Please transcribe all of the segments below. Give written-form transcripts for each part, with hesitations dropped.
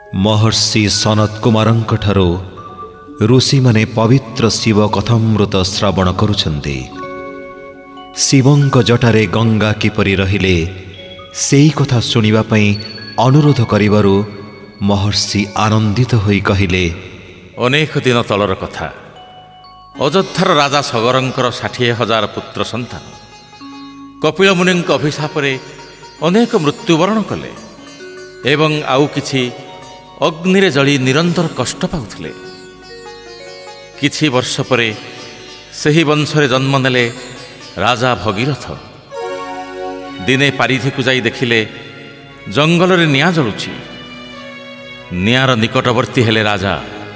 महर्षि सनत कुमारंकठारो ऋषि माने पवित्र शिव कथामृत श्रवण करुछन्ति। शिवंक जटारे गंगा किपरि रहिले सेई कथा सुनिबा पई अनुरोध करिबारु महर्षि आनंदित होई कहिले, अनेक दिन तलर कथा। अयोध्यार राजा सगरंकर 60,000 पुत्र संतान कपिल मुनि अभिशाप अनेक मृत्युवरण कले एवं आउ किछि अग्नि रे जली निरंतर कष्ट पाउथिले। किछि वर्ष परे सही वंशरे जन्म नेले राजा भगीरथ। दिने पारिधि को जाई देखिले जंगल रे निया जलुछि। नियार निकटवर्ती हेले राजा।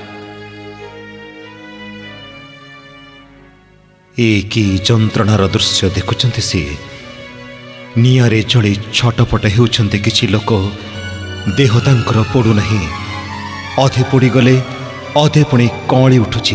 कि जंत्रणार दृश्य देखुछन्ति से नियारे जली छटपट हेउछन्ति। किछि लोक देह तांकर पड़ू नहीं, अधे पड़ी गले अधे पुणी कौली उठुछि।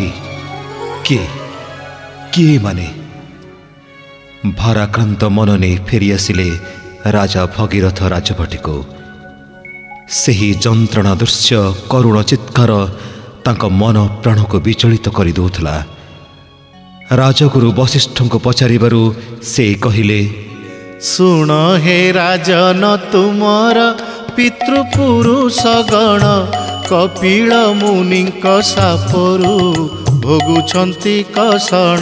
किए माने भाराक्रांत मन नहीं फेरी आसिले राजा भगीरथ राजभाटी को। सही जंत्रणा दृश्य करुण चित्कार तांक मन प्राण को विचलित कर दउथला। राजगुरु वशिष्ठ को पचारिबारु से कहिले, सुण हे राजन तुमर पितृपुरुष गण कपिल मुनि सापरु भोगुछन्ति कषण।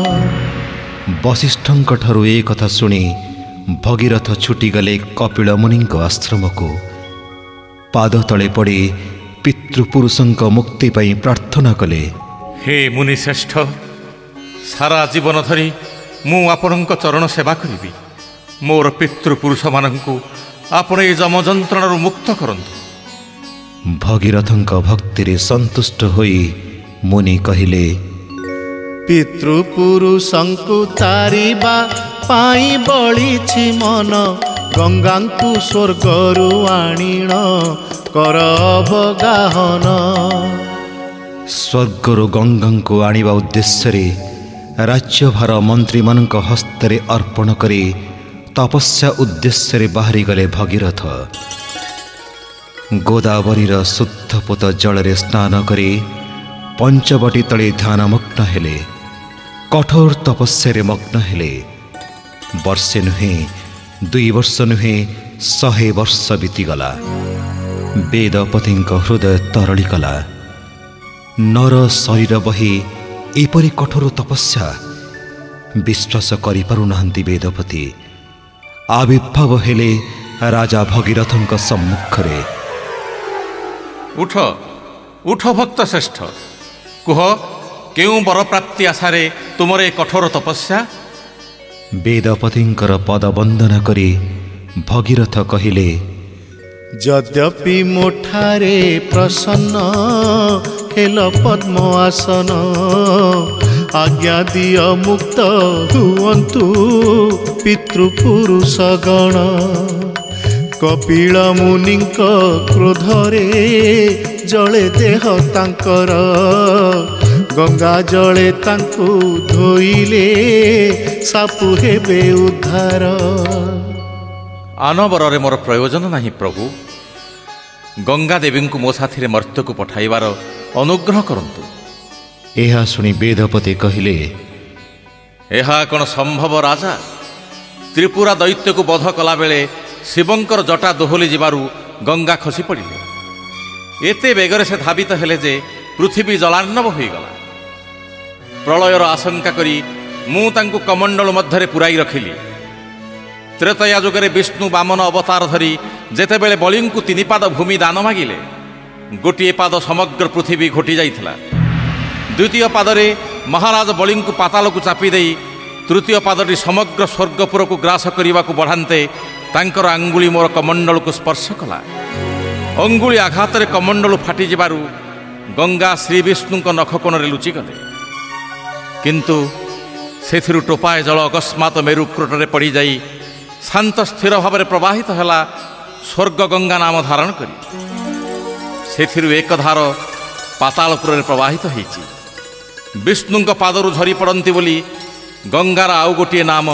वशिष्ठ ठारू ए कथा शुणी भगीरथ छुटी गले कपिल मुनि आश्रम को। पाद तले पड़ी पितृपुरुषंक मुक्ति पाई प्रार्थना कले। हे मुनि श्रेष्ठ, सारा जीवन धरी मु आपणक चरण सेवा करिबी। मोर पितृपुरुष मानंकु आपण ए जम जंत्रणारु मुक्त करंतु। भगीरथंक भक्ति रे संतुष्ट होई मुनि कहिले, पितृपुरुषंकु तारिबा पाई बळिछि मन गंगांकु स्वर्गरु आणिण कर अवगाहन। स्वर्गरु गंगांकु आनिबा उद्देश्य रे राज्यभार मंत्री मानक हस्तरे अर्पण करी तपस्या उद्देश्य रे बाहरी गले भगीरथ। गोदावरीर शुद्ध पोत जल रे स्नान करी पंचवटी तले ध्यानमग्न हेले। कठोर तपस्या रे मग्न हेले। वर्षे नुहे 2 वर्ष नुहे 100 वर्ष बीतीगला। वेदपतिंक हृदय तरली गला। नर शरीर बही एपरी कठोर तपस्या विश्वास करि पारु नाहंती वेदपति। आविर्भाव हेले राजा भगीरथंक सम्मुख रे। उठ उठ भक्त श्रेष्ठ, कुह केउ बर प्राप्ति आशारे तुमर ए कठोर तपस्या। वेदपतिंकर पद वंदना करी भगीरथ कहिले, यद्यपि मोठारे प्रसन्न हेल पद्म आसन आज्ञा दिय मुक्त हुअन्तु पितृपुरुष गण। कपिल मुनिंक क्रोधरे जले देह तांकर गंगा जले तांकु धोइले सापु हेबे उद्धार। आनबरे मोर प्रयोजन नहीं प्रभु। गंगा देवी को मो साथी मर्त्य को पठाइबार अनुग्रह करंतु। एहा सुनी वेदपति कहिले, एहा कौन संभव राजा? त्रिपुरा दैत्य को बध कला बेले शिवंकर जटा दोहली जिबारु गंगा खसी पड़िले। एते बेगरे से धावित हेले जे पृथ्वी जलार्णव होईगला। प्रलयर आशंका करी मु तांकु कमंडल मध्यरे पुराई रखिली। त्रेतया जुगरे विष्णु वामन अवतार धरी जेते बेले बलिंकु 3 पाद भूमि दान मागिले, गोटिए पाद समग्र पृथ्वी घोटी जाइथिला। द्वितीय पादरे महाराज बलिंकु पातालकु चापी देई तृतीय पादटी समग्र स्वर्गपुर को ग्रास करने को बढ़ाते तांकर आंगुली मोर कमंडल को स्पर्श कला। अंगुली आघात रे कमंडल फाटी जिबारु गंगा श्री विष्णु नखकोण रे लुचि गले। किंतु सेथिरु टोपाए जल अकस्मात मेरुक्रोटरे पड़ी जाई शांत स्थिर भाव में प्रवाहित हैला स्वर्ग गंगा नाम धारण करी। सेथिरु एक धार पातालपुर प्रवाहित होईची। विष्णुंक पादरु झरी पड़ती बोली गंगार आउ गोटे नाम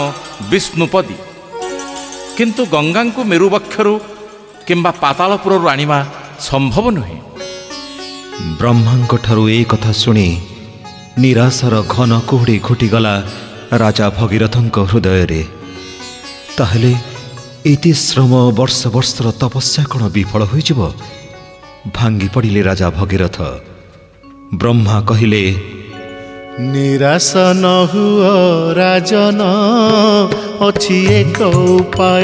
विष्णुपदी। किंतु गंगा को मेरुबक्षरु किंबा पातालपुर आनिमा ସମ୍ଭବ ନୁହେଁ। ବ୍ରହ୍ମାଙ୍କ ଠାରୁ ଏ କଥା ଶୁଣି ନିରାଶାର ଘନ କୁହୁଡ଼ି ଘୋଟିଗଲା ରାଜା ଭଗୀରଥଙ୍କ ହୃଦୟରେ। ତାହେଲେ ଏତେ ଶ୍ରମ ବର୍ଷ ବର୍ଷର ତପସ୍ୟା କ'ଣ ବିଫଳ ହୋଇଯିବ? ଭାଙ୍ଗି ପଡ଼ିଲେ ରାଜା ଭଗୀରଥ। ବ୍ରହ୍ମା କହିଲେ, ନିରାଶ ନ ହୁଅ ରାଜନ, ଅଛି ଏକ ଉପାୟ।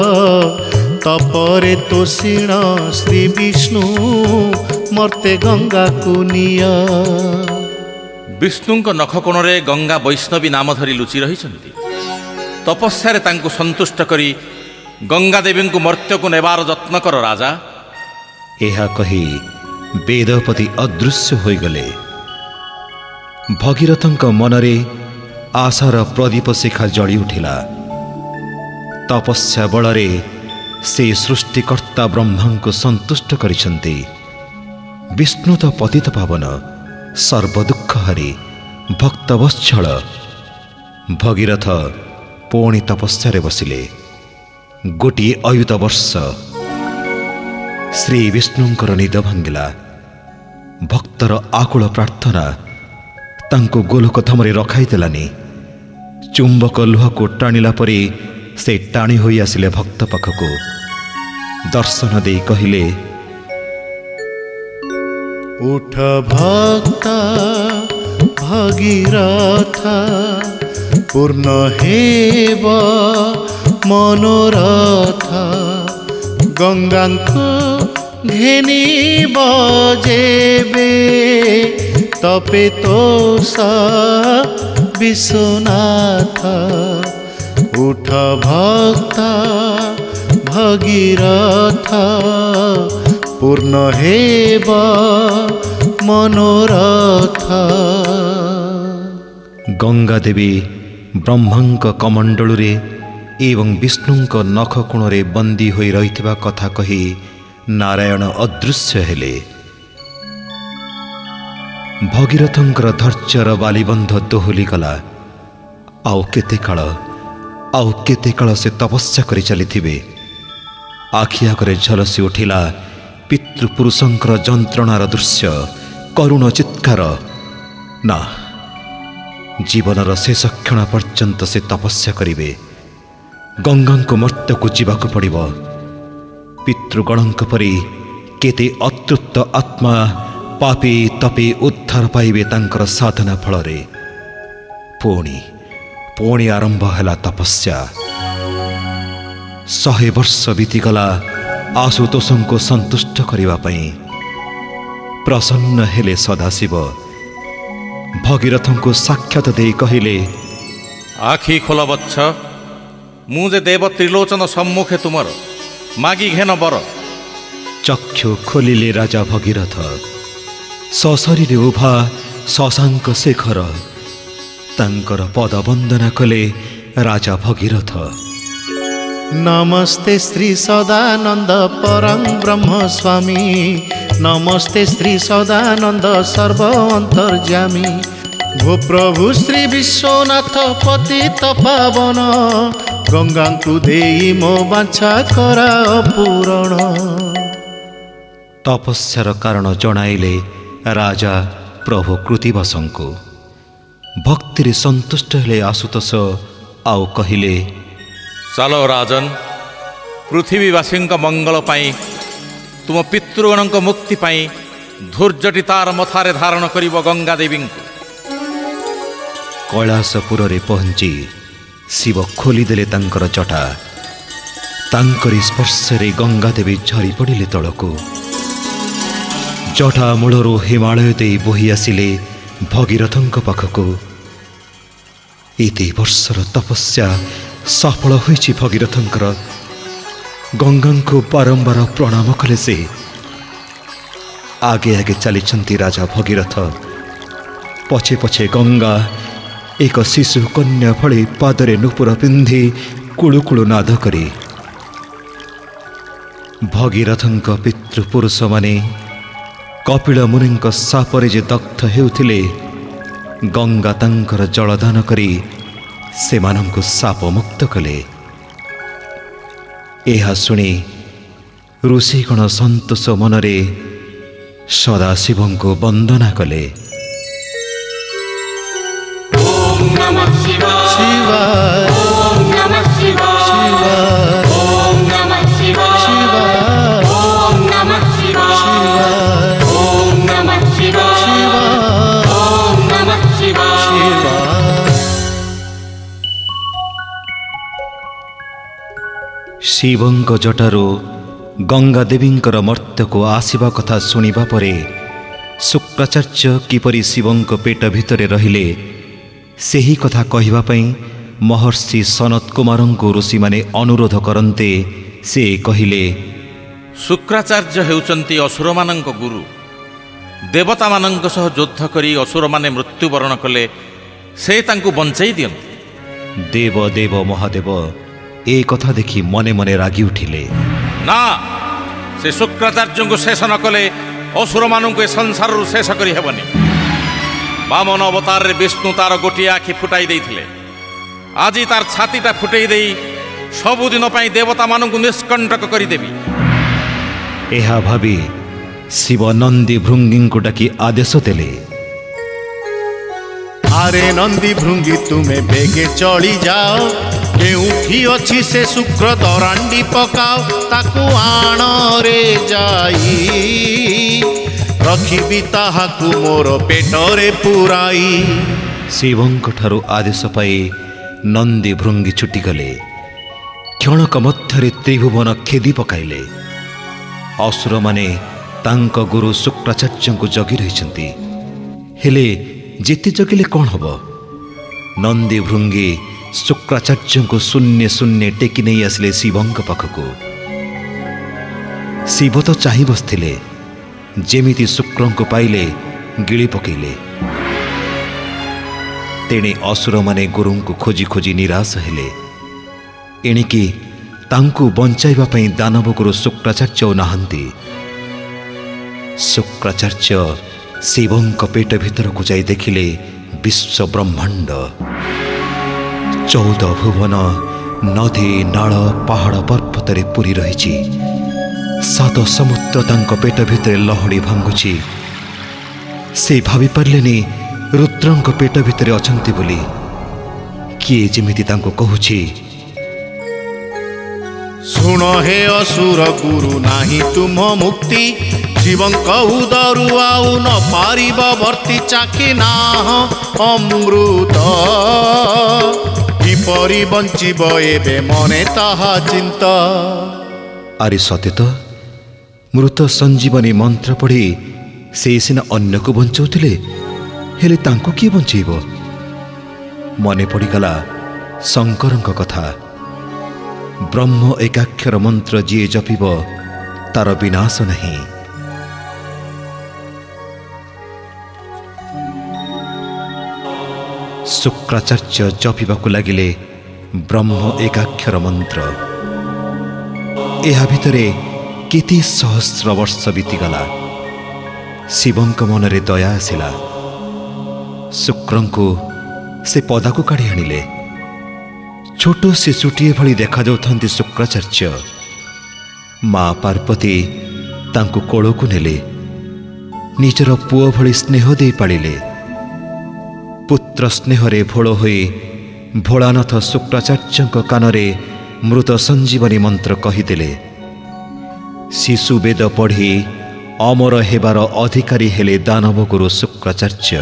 ତପରେ ତୋଷିଣ ଶ୍ରୀ ବିଷ୍ଣୁ, ମର୍ତ୍ତେ ଗଙ୍ଗାକୁ ନିଅ। ବିଷ୍ଣୁଙ୍କ ନଖକୋଣରେ ଗଙ୍ଗା ବୈଷ୍ଣବୀ ନାମ ଧରି ଲୁଚି ରହିଛନ୍ତି। ତପସ୍ୟାରେ ତାଙ୍କୁ ସନ୍ତୁଷ୍ଟ କରି ଗଙ୍ଗା ଦେବୀଙ୍କୁ ମର୍ତ୍ତ୍ୟକୁ ନେବାର ଯତ୍ନ କର ରାଜା। ଏହା କହି ବେଦପତି ଅଦୃଶ୍ୟ ହୋଇଗଲେ। ଭଗୀରଥଙ୍କ ମନରେ ଆଶାର ପ୍ରଦୀପ ଶିଖା ଜଳି ଉଠିଲା। ତପସ୍ୟା ବଳରେ ସେ ସୃଷ୍ଟିକର୍ତ୍ତା ବ୍ରହ୍ମାଙ୍କୁ ସନ୍ତୁଷ୍ଟ କରିଛନ୍ତି। ବିଷ୍ଣୁ ତ ପତିତ ପାବନ, ସର୍ବଦୁଃଖହାରୀ, ଭକ୍ତବତ୍ସଳ। ଭଗୀରଥ ପୁଣି ତପସ୍ୟାରେ ବସିଲେ। ଗୋଟିଏ ଅୟୁତ ବର୍ଷ ଶ୍ରୀ ବିଷ୍ଣୁଙ୍କର ନିଦ ଭାଙ୍ଗିଲା। ଭକ୍ତର ଆକୁଳ ପ୍ରାର୍ଥନା ତାଙ୍କୁ ଗୋଲୋକ ଧାମରେ ରଖାଇଦେଲାନି। ଚୁମ୍ବକ ଲୁହକୁ ଟାଣିଲା ପରି ସେ ଟାଣି ହୋଇ ଆସିଲେ ଭକ୍ତ ପାଖକୁ। ଦର୍ଶନ ଦେଇ କହିଲେ, ଉଠ ଭକ୍ତ ଭଗୀରଥ, ପୂର୍ଣ୍ଣ ହେବ ମନୋରଥ। ଗଙ୍ଗାଙ୍କୁ ଘେନିବ ଯେବେ, ତପେ ତୋଷ ବିଶ୍ୱନାଥ। ଉଠ ଭକ୍ତ ଭଗୀରଥ, ପୂର୍ଣ୍ଣ ହେବ ମନୋରଥ। ଗଙ୍ଗା ଦେବୀ ବ୍ରହ୍ମାଙ୍କ କମଣ୍ଡଳୁରେ ଏବଂ ବିଷ୍ଣୁଙ୍କ ନଖକୋଣରେ ବନ୍ଦୀ ହୋଇ ରହିଥିବା କଥା କହି ନାରାୟଣ ଅଦୃଶ୍ୟ ହେଲେ। ଭଗୀରଥଙ୍କର ଧୈର୍ଯ୍ୟର ବାଲିବନ୍ଧ ଦୋହଲିଗଲା। ଆଉ କେତେ କାଳ ସେ ତପସ୍ୟା କରି ଚାଲିଥିବେ? ଆଖି ଆଗରେ ଝଲସି ଉଠିଲା ପିତୃପୁରୁଷଙ୍କର ଯନ୍ତ୍ରଣାର ଦୃଶ୍ୟ, କରୁଣ ଚିତ୍କାର। ନା, ଜୀବନର ଶେଷ କ୍ଷଣ ପର୍ଯ୍ୟନ୍ତ ସେ ତପସ୍ୟା କରିବେ। ଗଙ୍ଗାଙ୍କୁ ମର୍ତ୍ତ୍ୟକୁ ଯିବାକୁ ପଡ଼ିବ। ପିତୃଗଣଙ୍କ ପରି କେତେ ଅତୃପ୍ତ ଆତ୍ମା ପାପି ତପି ଉଦ୍ଧାର ପାଇବେ ତାଙ୍କର ସାଧନା ଫଳରେ। ପୁଣି ଆରମ୍ଭ ହେଲା ତପସ୍ୟା। 100 ବର୍ଷ ବିତିଗଲା ଆଶୁତୋଷଙ୍କୁ ସନ୍ତୁଷ୍ଟ କରିବା ପାଇଁ। ପ୍ରସନ୍ନ ହେଲେ ସଦାଶିବ। ଭଗୀରଥଙ୍କୁ ସାକ୍ଷାତ ଦେଇ କହିଲେ, ଆଖି ଖୋଲ ବତ୍ସ, ମୁଁ ଯେ ଦେବ ତ୍ରିଲୋଚନ ସମ୍ମୁଖେ ତୁମର, ମାଗି ଘେନ ବର। ଚକ୍ଷୁ ଖୋଲିଲେ ରାଜା ଭଗୀରଥ। ସଶରୀରେ ଉଭା ଶଶାଙ୍କ ଶେଖର। ତାଙ୍କର ପଦ ବନ୍ଦନା କଲେ ରାଜା ଭଗୀରଥ। ନମସ୍ତେ ଶ୍ରୀ ସଦାନନ୍ଦ ପରଂ ବ୍ରହ୍ମ ସ୍ୱାମୀ। ନମସ୍ତେ ଶ୍ରୀ ସଦାନନ୍ଦ ସର୍ବ ଅନ୍ତର୍ଯ୍ୟାମୀ। ଭୋ ପ୍ରଭୁ ଶ୍ରୀ ବିଶ୍ୱନାଥ ପତିତ ପାବନ। ଗଙ୍ଗାଙ୍କୁ ଦେଇ ମୋ ବାଞ୍ଛା କରାଅ ପୂରଣ। ତପସ୍ୟାର କାରଣ ଜଣାଇଲେ ରାଜା ପ୍ରଭୁ କୃତିବାସଙ୍କୁ। ଭକ୍ତିରେ ସନ୍ତୁଷ୍ଟ ହେଲେ ଆଶୁତୋଷ। ଆଉ କହିଲେ, ଚାଲ ରାଜନ, ପୃଥିବୀବାସୀଙ୍କ ମଙ୍ଗଳ ପାଇଁ, ତୁମ ପିତୃଗଣଙ୍କ ମୁକ୍ତି ପାଇଁ ଧୈର୍ଯ୍ୟଟି ତାର ମଥାରେ ଧାରଣ କରିବ ଗଙ୍ଗା ଦେବୀଙ୍କୁ। କୈଳାସପୁରରେ ପହଞ୍ଚି ଶିବ ଖୋଲିଦେଲେ ତାଙ୍କର ଜଟା। ତାଙ୍କରି ସ୍ପର୍ଶରେ ଗଙ୍ଗା ଦେବୀ ଝରି ପଡ଼ିଲେ ତଳକୁ। ଜଟା ମୂଳରୁ ହିମାଳୟ ଦେଇ ବୋହି ଆସିଲେ ଭଗୀରଥଙ୍କ ପାଖକୁ। ଏତେ ବର୍ଷର ତପସ୍ୟା ସଫଳ ହୋଇଛି ଭଗୀରଥଙ୍କର। ଗଙ୍ଗାଙ୍କୁ ବାରମ୍ବାର ପ୍ରଣାମ କଲେ ସେ। ଆଗେ ଆଗେ ଚାଲିଛନ୍ତି ରାଜା ଭଗୀରଥ। ପଛେ ପଛେ ଗଙ୍ଗା ଏକ ଶିଶୁ କନ୍ୟା ଭଳି ପାଦରେ ନୂପୁର ପିନ୍ଧି କୁଳୁକୁଳୁ ନାଦ କରି। ଭଗୀରଥଙ୍କ ପିତୃପୁରୁଷମାନେ କପିଳ ମୁନିଙ୍କ ଶାପରେ ଯେ ଦଗ୍ଧ ହେଉଥିଲେ, ଗଙ୍ଗା ତାଙ୍କର ଜଳଦାନ କରି ସେମାନଙ୍କୁ ଶାପ ମୁକ୍ତ କଲେ। ଏହା ଶୁଣି ଋଷିଗଣ ସନ୍ତୋଷ ମନରେ ସଦାଶିବଙ୍କୁ ବନ୍ଦନା କଲେ। ଶିବଙ୍କ ଜଟାରୁ ଗଙ୍ଗା ଦେବୀଙ୍କର ମର୍ତ୍ତ୍ୟକୁ ଆସିବା କଥା ଶୁଣିବା ପରେ ଶୁକ୍ରାଚାର୍ଯ୍ୟ କିପରି ଶିବଙ୍କ ପେଟ ଭିତରେ ରହିଲେ ସେହି କଥା କହିବା ପାଇଁ ମହର୍ଷି ସନତ କୁମାରଙ୍କୁ ଋଷିମାନେ ଅନୁରୋଧ କରନ୍ତେ ସେ କହିଲେ, ଶୁକ୍ରାଚାର୍ଯ୍ୟ ହେଉଛନ୍ତି ଅସୁରମାନଙ୍କ ଗୁରୁ। ଦେବତାମାନଙ୍କ ସହ ଯୁଦ୍ଧ କରି ଅସୁରମାନେ ମୃତ୍ୟୁବରଣ କଲେ ସେ ତାଙ୍କୁ ବଞ୍ଚାଇ ଦିଅନ୍ତି। ଦେବ ଦେବ ମହାଦେବ ଏ କଥା ଦେଖି ମନେ ମନେ ରାଗି ଉଠିଲେ। ନା, ସେ ଶୁକ୍ରାଚାର୍ଯ୍ୟଙ୍କୁ ଶେଷ ନ କଲେ ଅସୁରମାନଙ୍କୁ ଏ ସଂସାରରୁ ଶେଷ କରି ହେବନି। ବାମନ ଅବତାରରେ ବିଷ୍ଣୁ ତାର ଗୋଟିଏ ଆଖି ଫୁଟାଇ ଦେଇଥିଲେ। ଆଜି ତାର ଛାତିଟା ଫୁଟେଇ ଦେଇ ସବୁଦିନ ପାଇଁ ଦେବତାମାନଙ୍କୁ ନିଷ୍କଣ୍ଟକ କରିଦେବି। ଏହା ଭାବି ଶିବ ନନ୍ଦୀ ଭୃଙ୍ଗୀଙ୍କୁ ଡାକି ଆଦେଶ ଦେଲେ, ଆରେ ନନ୍ଦୀ ଭୃଙ୍ଗୀ ତୁମେ ବେଗେ ଚଳି ଯାଅ, କେଉଁଠି ଅଛି ସେ ଶୁକ୍ର ଦରାଣ୍ଡି ପକାଅ, ତାକୁ ଆଣରେ ଯାଇ ରଖିବି ତାହାକୁ ମୋର ପେଟରେ ପୁରାଇ। ଶିବଙ୍କ ଠାରୁ ଆଦେଶ ପାଇ ନନ୍ଦୀ ଭୃଙ୍ଗୀ ଛୁଟିଗଲେ। କ୍ଷଣକ ମଧ୍ୟରେ ତ୍ରିଭୁବନ ଖେଦି ପକାଇଲେ। ଅସୁରମାନେ ତାଙ୍କ ଗୁରୁ ଶୁକ୍ରାଚାର୍ଯ୍ୟଙ୍କୁ ଜଗି ରହିଛନ୍ତି। ହେଲେ ଯେତେ ଜଗିଲେ କ'ଣ ହେବ? ନନ୍ଦୀ ଭୃଙ୍ଗୀ ଶୁକ୍ରାଚାର୍ଯ୍ୟଙ୍କୁ ଶୂନ୍ୟ ଶୂନ୍ୟ ଟେକି ନେଇ ଆସିଲେ ଶିବଙ୍କ ପାଖକୁ। ଶିବ ତ ଚାହିଁ ବସିଥିଲେ। ଯେମିତି ଶୁକ୍ରଙ୍କୁ ପାଇଲେ ଗିଳି ପକାଇଲେ। ତେଣେ ଅସୁରମାନେ ଗୁରୁଙ୍କୁ ଖୋଜି ଖୋଜି ନିରାଶ ହେଲେ। ଏଣିକି ତାଙ୍କୁ ବଞ୍ଚାଇବା ପାଇଁ ଦାନବଗୁରୁ ଶୁକ୍ରାଚାର୍ଯ୍ୟ ଆଉ ନାହାନ୍ତି। ଶୁକ୍ରାଚାର୍ଯ୍ୟ ଶିବଙ୍କ ପେଟ ଭିତରକୁ ଯାଇ ଦେଖିଲେ ବିଶ୍ୱ ବ୍ରହ୍ମାଣ୍ଡ। 14 ଭୁବନ ନଦୀ ନାଳ ପାହାଡ଼ ପର୍ବତରେ ପୂରି ରହିଛି। 7 ସମୁଦ୍ର ତାଙ୍କ ପେଟ ଭିତରେ ଲହଡ଼ି ଭାଙ୍ଗୁଛି। ସେ ଭାବିପାରିଲେନି ରୁଦ୍ରଙ୍କ ପେଟ ଭିତରେ ଅଛନ୍ତି ବୋଲି। କିଏ ଯେମିତି ତାଙ୍କୁ କହୁଛି, ଶୁଣ ହେ ଅସୁର ଗୁରୁ ନାହିଁ ତୁମ ମୁକ୍ତି, ଶିବଙ୍କ ଉଦରୁ ଆଉ ନ ପାରିବ ବର୍ତ୍ତି, ଚାଖି ନାହ ଅମୃତ କିପରି ବଞ୍ଚିବ ଏବେ ମନେ ତାହା ଚିନ୍ତ। ଆରେ ସତେ ତ, ମୃତ ସଞ୍ଜୀବନୀ ମନ୍ତ୍ର ପଢ଼ି ସେ ସିନା ଅନ୍ୟକୁ ବଞ୍ଚାଉଥିଲେ, ହେଲେ ତାଙ୍କୁ କିଏ ବଞ୍ଚେଇବ? ମନେ ପଡ଼ିଗଲା ଶଙ୍କରଙ୍କ କଥା। ବ୍ରହ୍ମ ଏକାକ୍ଷର ମନ୍ତ୍ର ଯିଏ ଜପିବ ତାର ବିନାଶ ନାହିଁ। ଶୁକ୍ରାଚାର୍ଯ୍ୟ ଜପିବାକୁ ଲାଗିଲେ ବ୍ରହ୍ମ ଏକାକ୍ଷର ମନ୍ତ୍ର। ଏହା ଭିତରେ କେତେ ସହସ୍ର ବର୍ଷ ବିତିଗଲା। ଶିବଙ୍କ ମନରେ ଦୟା ଆସିଲା। ଶୁକ୍ରଙ୍କୁ ସେ ପଦାକୁ କାଢ଼ି ଆଣିଲେ। ଛୋଟ ଶିଶୁଟିଏ ଭଳି ଦେଖାଯାଉଥାନ୍ତି ଶୁକ୍ରାଚାର୍ଯ୍ୟ। ମା ପାର୍ବତୀ ତାଙ୍କୁ କୋଳକୁ ନେଲେ। ନିଜର ପୁଅ ଭଳି ସ୍ନେହ ଦେଇ ପାଳିଲେ। ପୁତ୍ର ସ୍ନେହରେ ଭୋଳ ହୋଇ ଭୋଳାନାଥ ଶୁକ୍ରାଚାର୍ଯ୍ୟଙ୍କ କାନରେ ମୃତ ସଞ୍ଜୀବନୀ ମନ୍ତ୍ର କହିଦେଲେ। ଶିଶୁ ବେଦ ପଢ଼ି ଅମର ହେବାର ଅଧିକାରୀ ହେଲେ ଦାନବଗୁରୁ ଶୁକ୍ରାଚାର୍ଯ୍ୟ।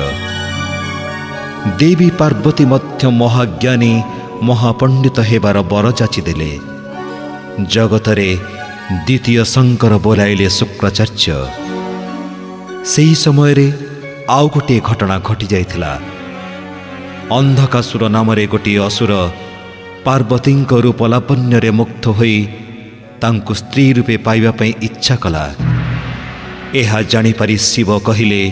ଦେବୀ ପାର୍ବତୀ ମଧ୍ୟ ମହାଜ୍ଞାନୀ ମହାପଣ୍ଡିତ ହେବାର ବର ଯାଚିଦେଲେ। ଜଗତରେ ଦ୍ୱିତୀୟ ଶଙ୍କର ବୋଲାଇଲେ ଶୁକ୍ରାଚାର୍ଯ୍ୟ। ସେହି ସମୟରେ ଆଉ ଗୋଟିଏ ଘଟଣା ଘଟିଯାଇଥିଲା। ଅନ୍ଧକାସୁର ନାମରେ ଗୋଟିଏ ଅସୁର ପାର୍ବତୀଙ୍କ ରୂପ ଲାବଣ୍ୟରେ ମୁଗ୍ଧ ହୋଇ ତାଙ୍କୁ ସ୍ତ୍ରୀ ରୂପେ ପାଇବା ପାଇଁ ଇଚ୍ଛା କଲା। ଏହା ଜାଣିପାରି ଶିବ କହିଲେ,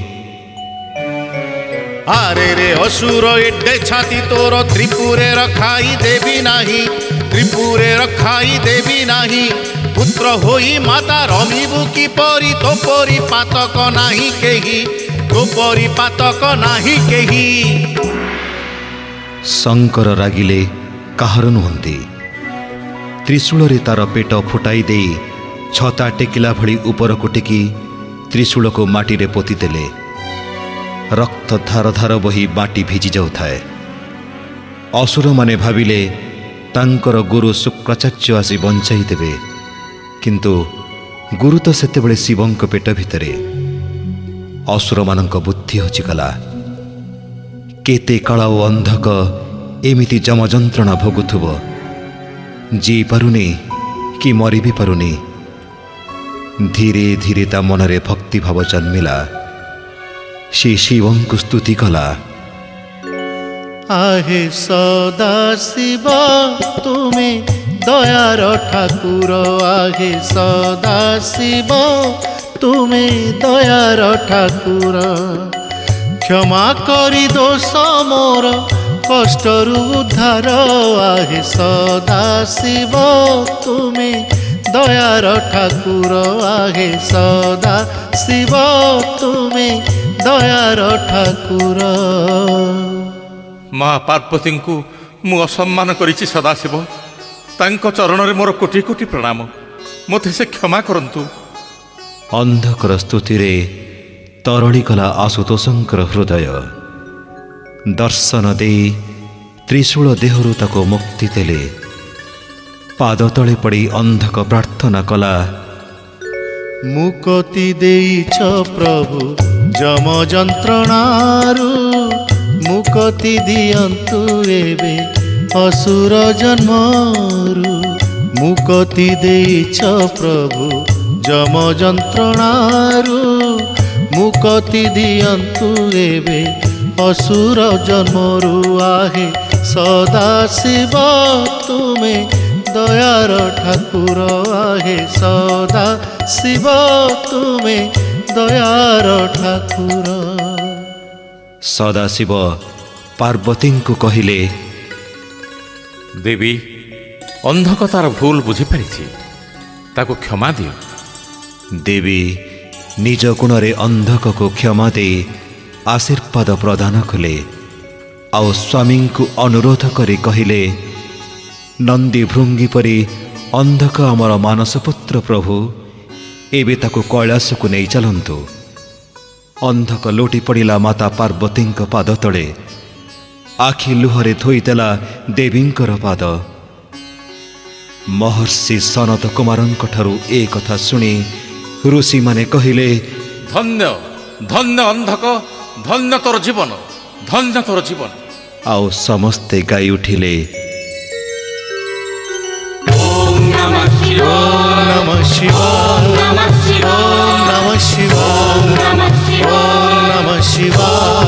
ଆରେ ରେ ଅସୁର ଏଡେ ଛାତି ତୋର ତ୍ରିପୁରେ ରଖାଇ ଦେବି ନାହିଁ, ତ୍ରିପୁରେ ରଖାଇ ଦେବି ନାହିଁ। ପୁତ୍ର ହୋଇ ମାତା ରମିବୁ କିପରି, ତୋ ପରି ପାତକ ନାହିଁ କେହି, ତୋ ପରି ପାତକ ନାହିଁ କେହି। ଶଙ୍କର ରାଗିଲେ କାହାର ନୁହନ୍ତି। ତ୍ରିଶୂଳରେ ତାର ପେଟ ଫୁଟାଇ ଦେଇ ଛତା ଟେକିଲା ଭଳି ଉପରକୁ ଟେକି ତ୍ରିଶୂଳକୁ ମାଟିରେ ପୋତିଦେଲେ। ରକ୍ତ ଧାର ଧାର ବହି ମାଟି ଭିଜି ଯାଉଥାଏ। ଅସୁରମାନେ ଭାବିଲେ ତାଙ୍କର ଗୁରୁ ଶୁକ୍ରାଚାର୍ଯ୍ୟ ଆସି ବଞ୍ଚାଇ ଦେବେ, କିନ୍ତୁ ଗୁରୁ ତ ସେତେବେଳେ ଶିବଙ୍କ ପେଟ ଭିତରେ। ଅସୁରମାନଙ୍କ ବୁଦ୍ଧି ହଜିଗଲା। କେତେ କାଳ ଓ ଅନ୍ଧକ ଏମିତି ଯମ ଯନ୍ତ୍ରଣା ଭୋଗୁଥିବ, ଜିଇ ପାରୁନି କି ମରି ବି ପାରୁନି। ଧୀରେ ଧୀରେ ତା ମନରେ ଭକ୍ତିଭାବ ଜନ୍ମିଲା। ସେ ଶିବଙ୍କୁ ସ୍ତୁତି କଲା। आहे सदा शिव तुमे दयार ठाकुर, आहे सदा शिव तुमे दयार ठाकुर। क्षमा करी दोष मोर कष्टरु उद्धार, आहे सदा शिव तुमे दयार ठाकुर, आहे सदा शिव तुमे दयार ठाकुर। ମା ପାର୍ବତୀଙ୍କୁ ମୁଁ ଅସମ୍ମାନ କରିଛି ସଦାଶିବ। ତାଙ୍କ ଚରଣରେ ମୋର କୋଟି କୋଟି ପ୍ରଣାମ। ମୋତେ ସେ କ୍ଷମା କରନ୍ତୁ। ଅନ୍ଧକର ସ୍ତୁତିରେ ତରଳିଗଲା ଆଶୁତୋଷଙ୍କର ହୃଦୟ। ଦର୍ଶନ ଦେଇ ତ୍ରିଶୂଳ ଦେହରୁ ତାକୁ ମୁକ୍ତି ଦେଲେ। ପାଦ ତଳେ ପଡ଼ି ଅନ୍ଧକ ପ୍ରାର୍ଥନା କଲା, ମୁକ୍ତି ଦେଇଛ ପ୍ରଭୁ ଯମ ଯନ୍ତ୍ରଣାରୁ, ମୁକ୍ତି ଦିଅନ୍ତୁ ଏବେ ଅସୁର ଜନ୍ମରୁ। ମୁକ୍ତି ଦେଇଛ ପ୍ରଭୁ ଯମ ଯନ୍ତ୍ରଣାରୁ, ମୁକ୍ତି ଦିଅନ୍ତୁ ଏବେ ଅସୁର ଜନ୍ମରୁ। आहे ସଦା ଶିବ ତୁମେ ଦୟାର ଠାକୁର, आहे ସଦା ଶିବ ତୁମେ ଦୟାର ଠାକୁର। ସଦାଶିବ ପାର୍ବତୀଙ୍କୁ କହିଲେ, ଦେବୀ, ଅନ୍ଧକ ତାର ଭୁଲ ବୁଝିପାରିଛି, ତାକୁ କ୍ଷମା ଦିଅ। ଦେବୀ ନିଜ ଗୁଣରେ ଅନ୍ଧକକୁ କ୍ଷମା ଦେଇ ଆଶୀର୍ବାଦ ପ୍ରଦାନ କଲେ। ଆଉ ସ୍ୱାମୀଙ୍କୁ ଅନୁରୋଧ କରି କହିଲେ, ନନ୍ଦୀ ଭୃଙ୍ଗି ପରି ଅନ୍ଧକ ଆମର ମାନସପୁତ୍ର ପ୍ରଭୁ, ଏବେ ତାକୁ କୈଳାସକୁ ନେଇ ଚାଲନ୍ତୁ। ଅନ୍ଧକ ଲୋଟି ପଡ଼ିଲା ମାତା ପାର୍ବତୀଙ୍କ ପାଦ ତଳେ। ଆଖି ଲୁହରେ ଧୋଇଦେଲା ଦେବୀଙ୍କର ପାଦ। ମହର୍ଷି ସନତ କୁମାରଙ୍କ ଠାରୁ ଏ କଥା ଶୁଣି ଋଷିମାନେ କହିଲେ, ଧନ୍ୟ ଧନ୍ୟ ଅନ୍ଧକ, ଧନ୍ୟ ତୋର ଜୀବନ, ଧନ୍ୟ ତୋର ଜୀବନ। ଆଉ ସମସ୍ତେ ଗାଇ ଉଠିଲେ, नमः शिवाय, नमः शिवाय, नमः शिवाय, नमः शिवाय, नमः शिवाय।